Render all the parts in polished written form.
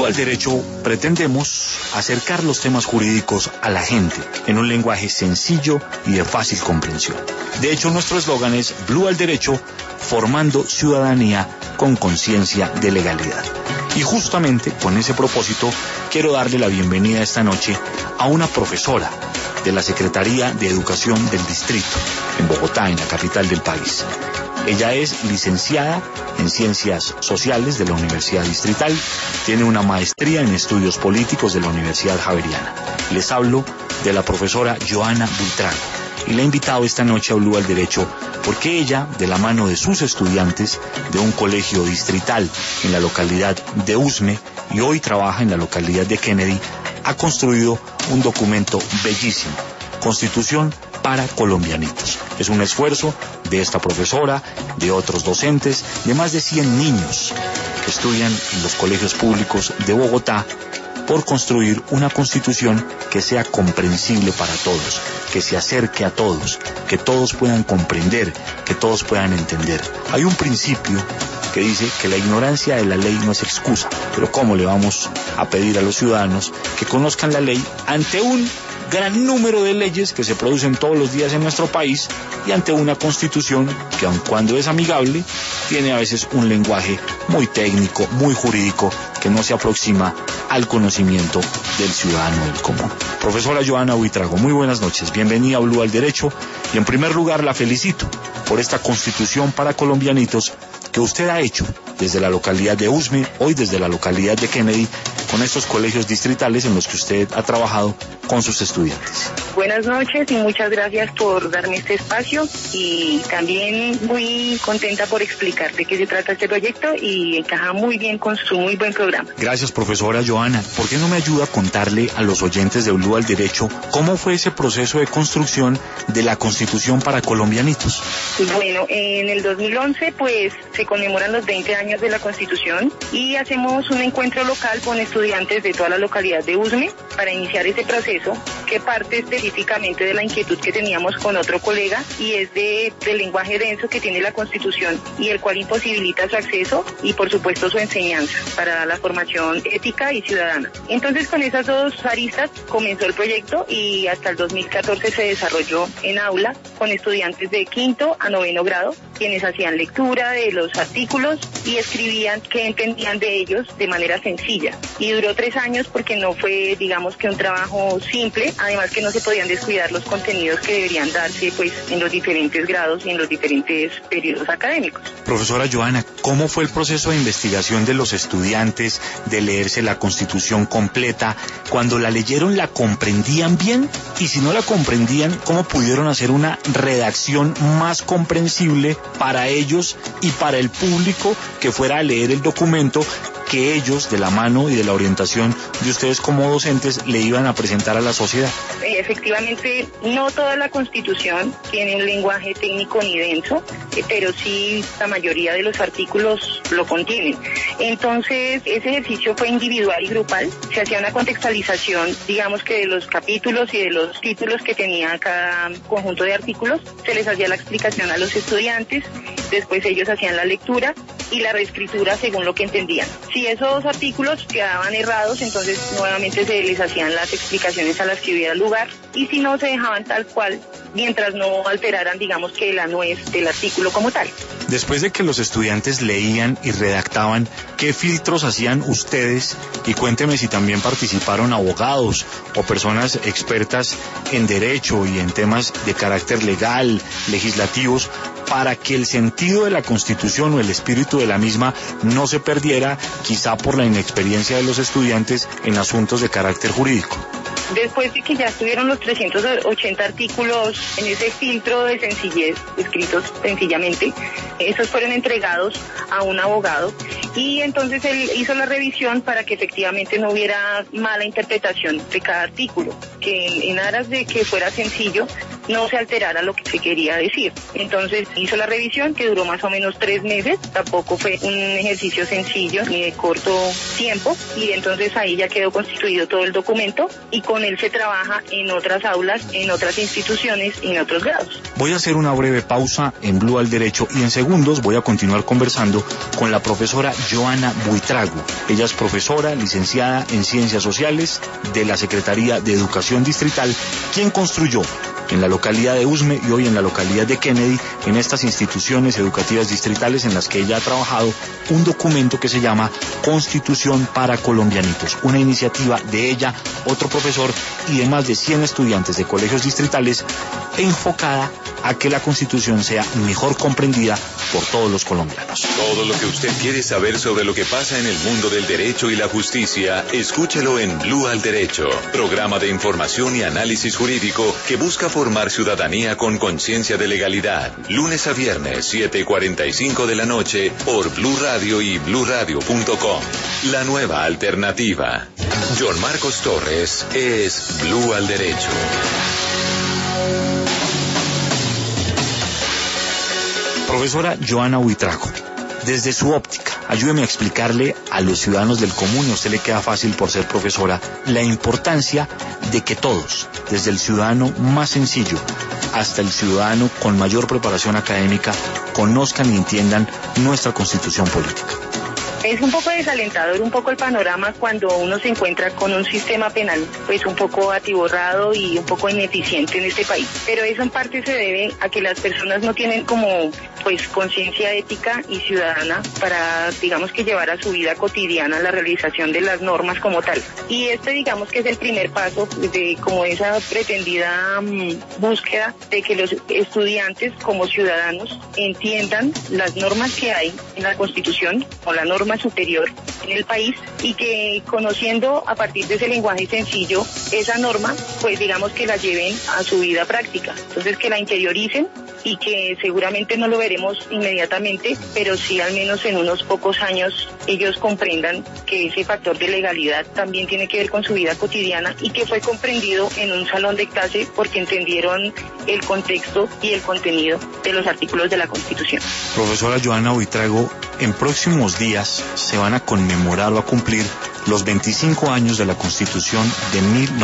al Derecho pretendemos acercar los temas jurídicos a la gente en un lenguaje sencillo y de fácil comprensión. De hecho, nuestro eslogan es Blue al Derecho, formando ciudadanía con conciencia de legalidad. Y justamente con ese propósito quiero darle la bienvenida esta noche a una profesora de la Secretaría de Educación del Distrito, en Bogotá, en la capital del país. Ella es licenciada en Ciencias Sociales de la Universidad Distrital, tiene una maestría en Estudios Políticos de la Universidad Javeriana. Les hablo de la profesora Johanna Buitrago y la he invitado esta noche a Blue al Derecho porque ella, de la mano de sus estudiantes de un colegio distrital en la localidad de Usme y hoy trabaja en la localidad de Kennedy, ha construido un documento bellísimo, Constitución para colombianitos. Es un esfuerzo de esta profesora, de otros docentes, de más de 100 niños que estudian en los colegios públicos de Bogotá por construir una constitución que sea comprensible para todos, que se acerque a todos, que todos puedan comprender, que todos puedan entender. Hay un principio que dice que la ignorancia de la ley no es excusa, pero ¿cómo le vamos a pedir a los ciudadanos que conozcan la ley ante un gran número de leyes que se producen todos los días en nuestro país y ante una constitución que, aun cuando es amigable, tiene a veces un lenguaje muy técnico, muy jurídico, que no se aproxima al conocimiento del ciudadano del común? Profesora Johanna Buitrago, muy buenas noches, bienvenida a Blue al Derecho, y en primer lugar la felicito por esta Constitución para colombianitos que usted ha hecho desde la localidad de Usme, hoy desde la localidad de Kennedy, con estos colegios distritales en los que usted ha trabajado con sus estudiantes. Buenas noches y muchas gracias por darme este espacio y también muy contenta por explicar de qué se trata este proyecto y encaja muy bien con su muy buen programa. Gracias, profesora Johanna. ¿Por qué no me ayuda a contarle a los oyentes de Blue al Derecho cómo fue ese proceso de construcción de la Constitución para colombianitos? Bueno, en el 2011 pues se conmemoran los 20 años de la Constitución y hacemos un encuentro local con estudiantes de toda la localidad de Usme para iniciar ese proceso que parte específicamente de la inquietud que teníamos con otro colega y es del lenguaje denso que tiene la Constitución y el cual imposibilita su acceso y por supuesto su enseñanza para la formación ética y ciudadana. Entonces con esas dos aristas comenzó el proyecto y hasta el 2014 se desarrolló en aula con estudiantes de 5º a 9º grado, quienes hacían lectura de los artículos y escribían qué entendían de ellos de manera sencilla. Y duró 3 años porque no fue, digamos, que un trabajo simple, además que no se podían descuidar los contenidos que deberían darse pues en los diferentes grados y en los diferentes periodos académicos. Profesora Johanna, ¿cómo fue el proceso de investigación de los estudiantes de leerse la Constitución completa? Cuando la leyeron, ¿la comprendían bien? Y si no la comprendían, ¿cómo pudieron hacer una redacción más comprensible para ellos y para el público que fuera a leer el documento que ellos, de la mano y de la orientación de ustedes como docentes, le iban a presentar a la sociedad? Efectivamente, no toda la Constitución tiene un lenguaje técnico ni denso, pero sí la mayoría de los artículos lo contienen. Entonces, ese ejercicio fue individual y grupal. Se hacía una contextualización, digamos que de los capítulos y de los títulos que tenía cada conjunto de artículos. Se les hacía la explicación a los estudiantes, después ellos hacían la lectura y la reescritura según lo que entendían. Si esos artículos quedaban errados, entonces nuevamente se les hacían las explicaciones a las que hubiera lugar y si no, se dejaban tal cual mientras no alteraran, digamos, que la nuez del artículo como tal. Después de que los estudiantes leían y redactaban, ¿qué filtros hacían ustedes? Y cuénteme si también participaron abogados o personas expertas en derecho y en temas de carácter legal, legislativos, para que el sentido de la Constitución o el espíritu de la misma no se perdiera, quizá por la inexperiencia de los estudiantes en asuntos de carácter jurídico. Después de que ya estuvieron los 380 artículos en ese filtro de sencillez, escritos sencillamente, esos fueron entregados a un abogado y entonces él hizo la revisión para que efectivamente no hubiera mala interpretación de cada artículo, que en aras de que fuera sencillo, no se alterara lo que se quería decir. Entonces hizo la revisión, que duró más o menos 3 meses, tampoco fue un ejercicio sencillo ni de corto tiempo, y entonces ahí ya quedó constituido todo el documento y con él se trabaja en otras aulas, en otras instituciones y en otros grados. Voy a hacer una breve pausa en Blue al Derecho y en segundos voy a continuar conversando con la profesora Joana Buitrago. Ella es profesora, licenciada en Ciencias Sociales de la Secretaría de Educación Distrital, quien construyó en la localidad de Usme y hoy en la localidad de Kennedy, en estas instituciones educativas distritales en las que ella ha trabajado, un documento que se llama Constitución para Colombianitos, una iniciativa de ella, otro profesor y de más de 100 estudiantes de colegios distritales, enfocada a que la Constitución sea mejor comprendida por todos los colombianos. Todo lo que usted quiere saber sobre lo que pasa en el mundo del derecho y la justicia, escúchelo en Blue al Derecho, programa de información y análisis jurídico que busca formar ciudadanía con conciencia de legalidad. Lunes a viernes, 7:45 de la noche, por Blue Radio y bluradio.com. La nueva alternativa. John Marcos Torres es Blue al Derecho. Profesora Joana Buitrago, desde su óptica, ayúdeme a explicarle a los ciudadanos del común, y a usted le queda fácil por ser profesora, la importancia de que todos, desde el ciudadano más sencillo hasta el ciudadano con mayor preparación académica, conozcan y entiendan nuestra Constitución política. Es un poco desalentador un poco el panorama cuando uno se encuentra con un sistema penal pues un poco atiborrado y un poco ineficiente en este país. Pero eso en parte se debe a que las personas no tienen como pues conciencia ética y ciudadana para, digamos, que llevar a su vida cotidiana la realización de las normas como tal. Y digamos que es el primer paso de como esa pretendida búsqueda de que los estudiantes como ciudadanos entiendan las normas que hay en la Constitución o la norma superior en el país, y que conociendo a partir de ese lenguaje sencillo esa norma, pues digamos que la lleven a su vida práctica. Entonces que la interioricen y que seguramente no lo veremos inmediatamente, pero sí al menos en unos pocos años ellos comprendan que ese factor de legalidad también tiene que ver con su vida cotidiana y que fue comprendido en un salón de clase porque entendieron el contexto y el contenido de los artículos de la Constitución. Profesora Joana Buitrago, en próximos días se van a conmemorar o a cumplir los 25 años de la Constitución de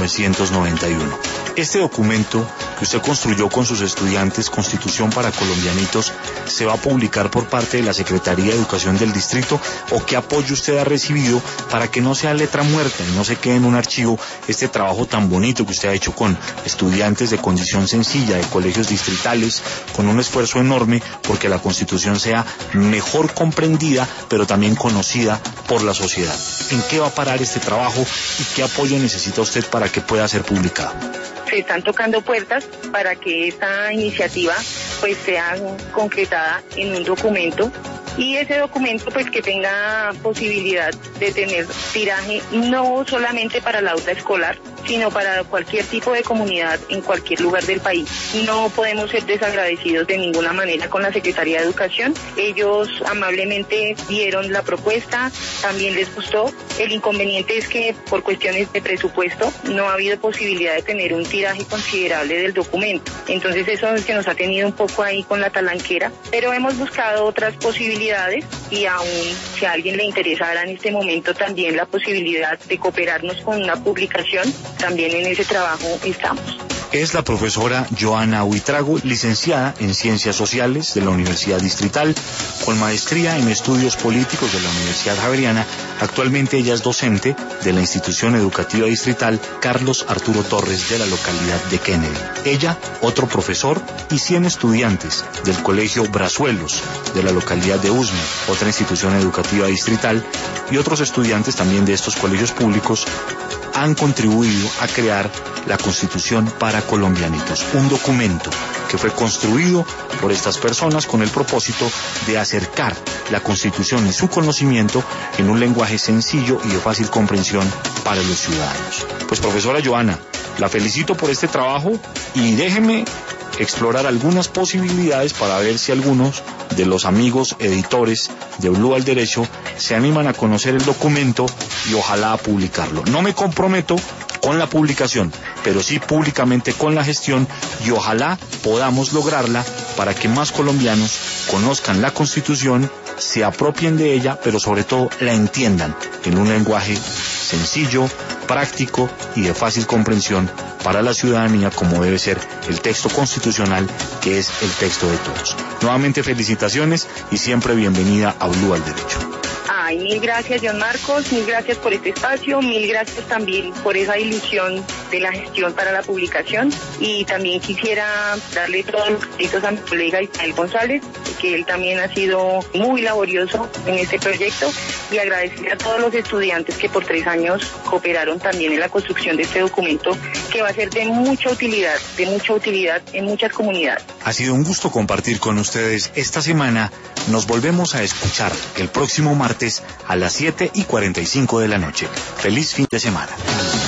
1991. Este documento que usted construyó con sus estudiantes, Constitución para Colombianitos, ¿se va a publicar por parte de la Secretaría de Educación del Distrito, o qué apoyo usted ha recibido para que no sea letra muerta y no se quede en un archivo este trabajo tan bonito que usted ha hecho con estudiantes de condición sencilla, de colegios distritales, con un esfuerzo enorme porque la Constitución sea mejor comprendida, pero también conocida por la sociedad? ¿En qué va a parar este trabajo y qué apoyo necesita usted para que pueda ser publicado? Se están tocando puertas para que esta iniciativa pues sea concretada en un documento, y ese documento pues que tenga posibilidad de tener tiraje no solamente para la aula escolar, sino para cualquier tipo de comunidad en cualquier lugar del país. No podemos ser desagradecidos de ninguna manera con la Secretaría de Educación. Ellos amablemente dieron la propuesta, también les gustó. El inconveniente es que por cuestiones de presupuesto no ha habido posibilidad de tener un tiraje considerable del documento. Entonces eso es que nos ha tenido un poco ahí con la talanquera, pero hemos buscado otras posibilidades, y aún si a alguien le interesara en este momento también la posibilidad de cooperarnos con una publicación, también en ese trabajo estamos. Es la profesora Joana Buitrago, licenciada en Ciencias Sociales de la Universidad Distrital, con maestría en Estudios Políticos de la Universidad Javeriana. Actualmente ella es docente de la institución educativa distrital Carlos Arturo Torres de la localidad de Kennedy. Ella, otro profesor, y 100 estudiantes del Colegio Brazuelos de la localidad de Usme, otra institución educativa distrital, y otros estudiantes también de estos colegios públicos han contribuido a crear la Constitución para Colombianitos, un documento que fue construido por estas personas con el propósito de acercar la Constitución y su conocimiento en un lenguaje sencillo y de fácil comprensión para los ciudadanos. Pues profesora Joana, la felicito por este trabajo y déjeme explorar algunas posibilidades para ver si algunos de los amigos editores de Blue al Derecho se animan a conocer el documento y ojalá a publicarlo. No me comprometo con la publicación, pero sí públicamente con la gestión, y ojalá podamos lograrla para que más colombianos conozcan la Constitución, se apropien de ella, pero sobre todo la entiendan en un lenguaje sencillo, práctico y de fácil comprensión para la ciudadanía, como debe ser el texto constitucional, que es el texto de todos. Nuevamente felicitaciones y siempre bienvenida a Blue al Derecho. Ay, mil gracias, John Marcos, mil gracias por este espacio, mil gracias también por esa ilusión de la gestión para la publicación, y también quisiera darle todos los créditos a mi colega Ismael González, que él también ha sido muy laborioso en este proyecto, y agradecer a todos los estudiantes que por 3 años cooperaron también en la construcción de este documento, que va a ser de mucha utilidad en muchas comunidades. Ha sido un gusto compartir con ustedes esta semana. Nos volvemos a escuchar el próximo martes a las 7:45 de la noche. Feliz fin de semana.